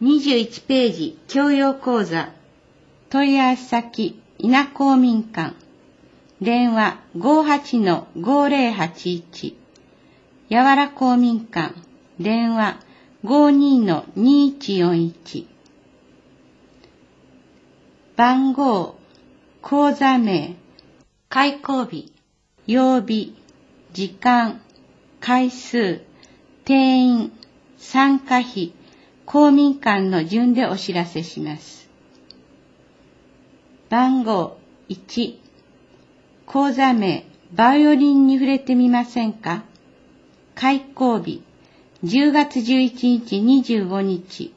21ページ教養講座問い合わせ先稲公民館電話 58-5081 やわら公民館電話 52-2141 番号口座名開講日曜日時間回数定員参加費公民館の順でお知らせします。番号1講座名バイオリンに触れてみませんか。開講日10月11日25日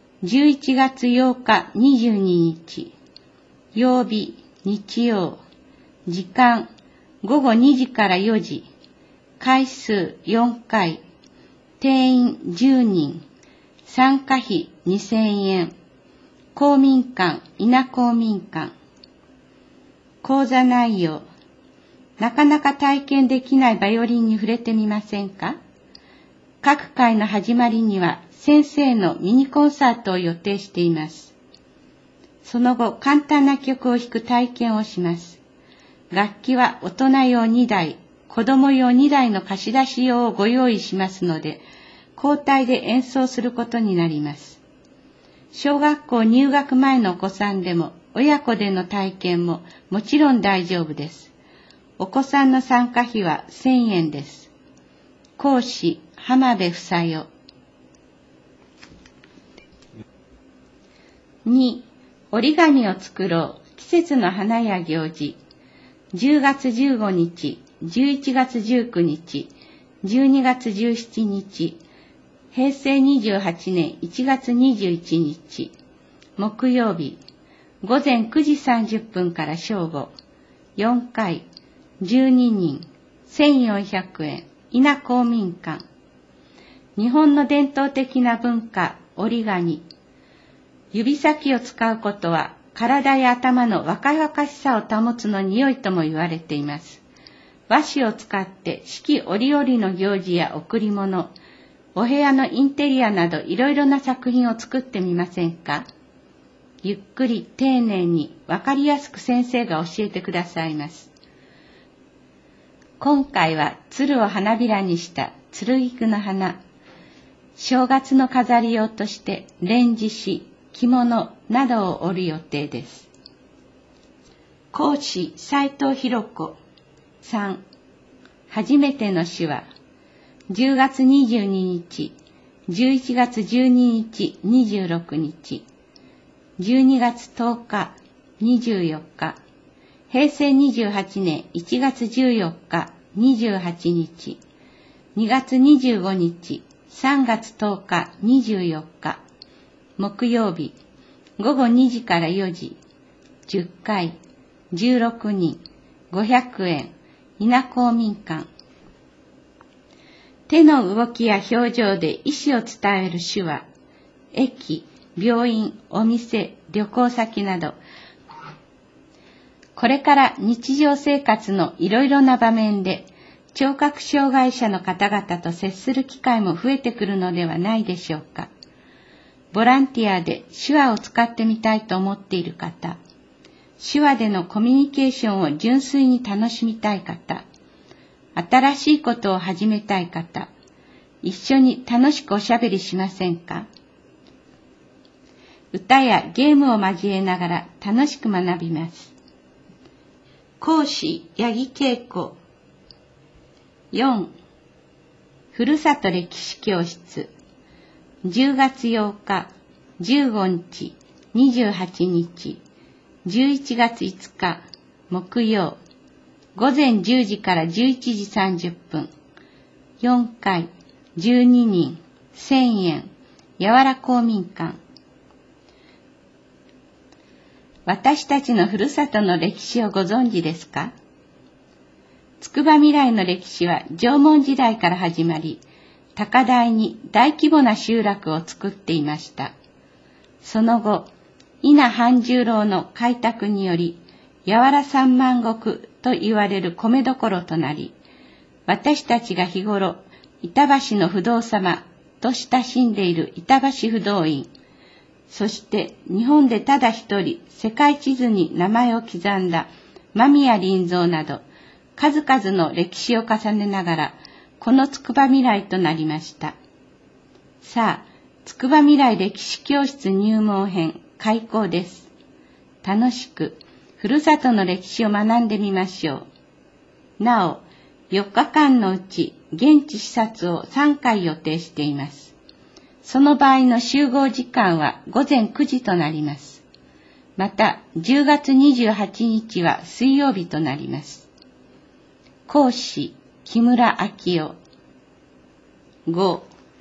11月8日22日曜日日曜時間午後2時から4時回数4回定員10人参加費2000円公民館稲公民館講座内容なかなか体験できないバイオリンに触れてみませんか。各回の始まりには先生のミニコンサートを予定しています。その後簡単な曲を弾く体験をします。楽器は大人用2台子供用2台の貸し出し用をご用意しますので交代で演奏することになります。小学校入学前のお子さんでも親子での体験ももちろん大丈夫です。お子さんの参加費は1000円です。講師浜辺房代。2. 折り紙を作ろう季節の花や行事10月15日11月19日12月17日平成28年1月21日木曜日午前9時30分から正午4回12人1400円稲公民館日本の伝統的な文化折り紙指先を使うことは体や頭の若々しさを保つのに良いとも言われています。和紙を使って四季折々の行事や贈り物お部屋のインテリアなどいろいろな作品を作ってみませんか。ゆっくり丁寧にわかりやすく先生が教えてくださいます。今回は鶴を花びらにした鶴菊の花正月の飾り用として連獅子着物などを織る予定です。講師斉藤博子。3. 初めての手話10月22日11月12日26日12月10日24日平成28年1月14日28日2月25日3月10日24日木曜日午後2時から4時10回16人500円稲公民館手の動きや表情で意思を伝える手話駅病院お店旅行先などこれから日常生活のいろいろな場面で聴覚障害者の方々と接する機会も増えてくるのではないでしょうか。ボランティアで手話を使ってみたいと思っている方、手話でのコミュニケーションを純粋に楽しみたい方、新しいことを始めたい方、一緒に楽しくおしゃべりしませんか。歌やゲームを交えながら楽しく学びます。講師八木恵子。4. ふるさと歴史教室10月8日15日28日11月5日木曜午前10時から11時30分4回12人1000円やわら公民館私たちのふるさとの歴史をご存知ですか。つくばみらいの歴史は縄文時代から始まり、高台に大規模な集落を作っていました。その後、稲半十郎の開拓により、やわら三万石と言われる米どころとなり、私たちが日頃、板橋の不動様と親しんでいる板橋不動院、 そして日本でただ一人世界地図に名前を刻んだ間宮林蔵など、数々の歴史を重ねながら、この筑波未来となりました。さあ、筑波未来歴史教室入門編開講です。楽しく、ふるさとの歴史を学んでみましょう。なお、4日間のうち、現地視察を3回予定しています。その場合の集合時間は午前9時となります。また、10月28日は水曜日となります。講師、木村昭夫。5、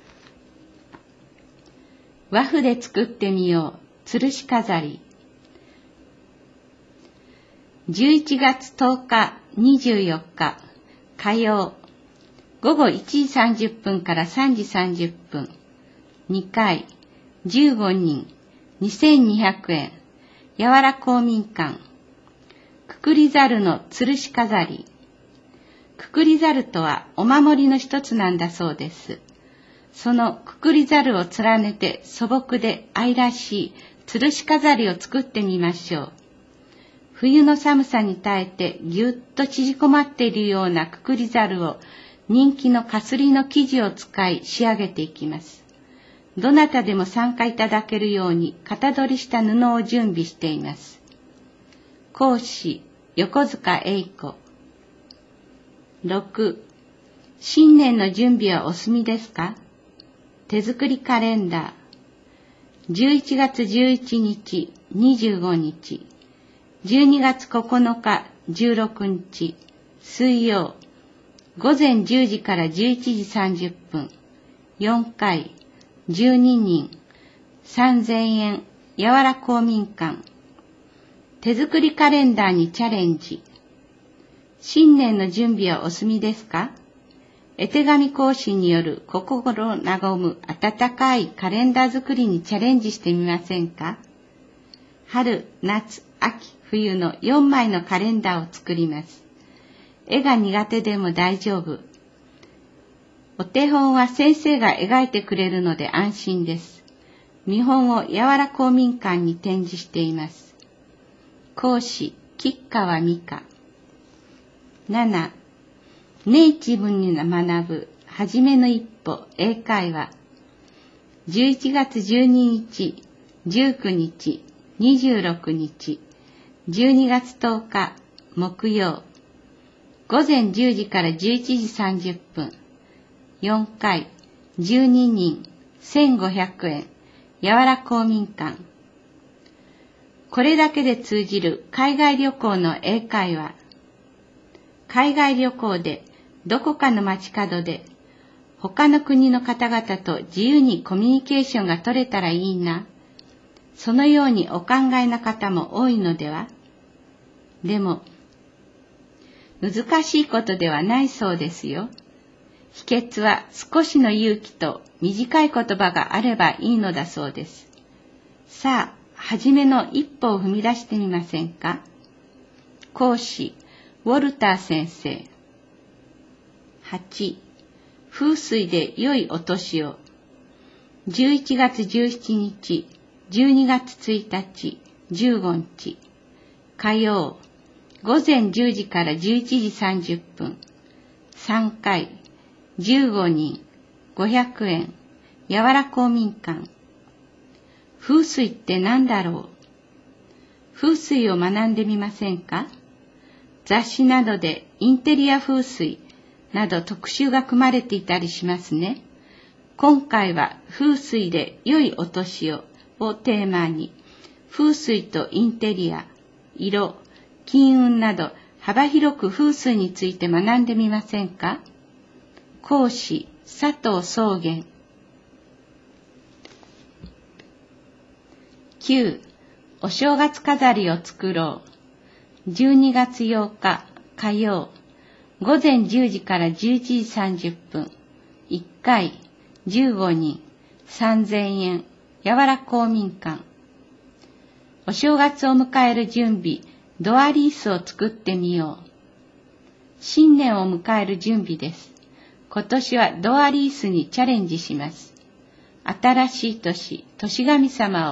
和布で作ってみよう、吊るし飾り。11月10日、24日、火曜、午後1時30分から3時30分、2回、15人、2200円、やわら公民館、くくりざるの吊るし飾り。くくりざるとはお守りの一つなんだそうです。そのくくりざるを連ねて素朴で愛らしい吊るし飾りを作ってみましょう。冬の寒さに耐えてぎゅっと縮こまっているようなくくりざるを人気のかすりの生地を使い仕上げていきます。どなたでも参加いただけるように型取りした布を準備しています。講師、横塚英子。6、新年の準備はお済みですか？手作りカレンダー。11月11日、25日。12月9日、16日、水曜、午前10時から11時30分、4回、12人、3000円、やわら公民館。手作りカレンダーにチャレンジ。新年の準備はお済みですか？絵手紙講師による心和む温かいカレンダー作りにチャレンジしてみませんか？春、夏、秋、冬の4枚のカレンダーを作ります。絵が苦手でも大丈夫。お手本は先生が描いてくれるので安心です。見本をやわら公民館に展示しています。講師、吉川美香。7、ネイティブに学ぶはじめの一歩英会話。11月12日、19日、26日、12月10日、木曜、午前10時から11時30分、4回、12人、1500円、やわら公民館。これだけで通じる海外旅行の英会話。海外旅行でどこかの街角で他の国の方々と自由にコミュニケーションが取れたらいいな。そのようにお考えな方も多いのでは？でも、難しいことではないそうですよ。秘訣は少しの勇気と短い言葉があればいいのだそうです。さあ、はじめの一歩を踏み出してみませんか？講師、ウォルター先生。8、風水で良いお年を。11月17日、12月1日、15日、火曜、午前10時から11時30分、3回、15人、500円、やわら公民館。風水って何だろう？風水を学んでみませんか？雑誌などでインテリア風水など特集が組まれていたりしますね。今回は風水で良いお年をテーマに、風水とインテリア、色、金運など幅広く風水について学んでみませんか？講師、佐藤宗元。9、お正月飾りを作ろう。12月8日火曜、午前10時から11時30分、1回、15人、3000円、やわら公民館。お正月を迎える準備、ドアリースを作ってみよう。新年を迎える準備です。今年はドアリースにチャレンジします。新しい年、年神様を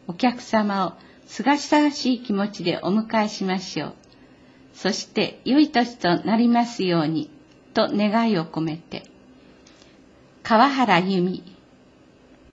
お客様をすがすがしい気持ちでお迎えしましょう。そして良い年となりますようにと願いを込めて。川原由美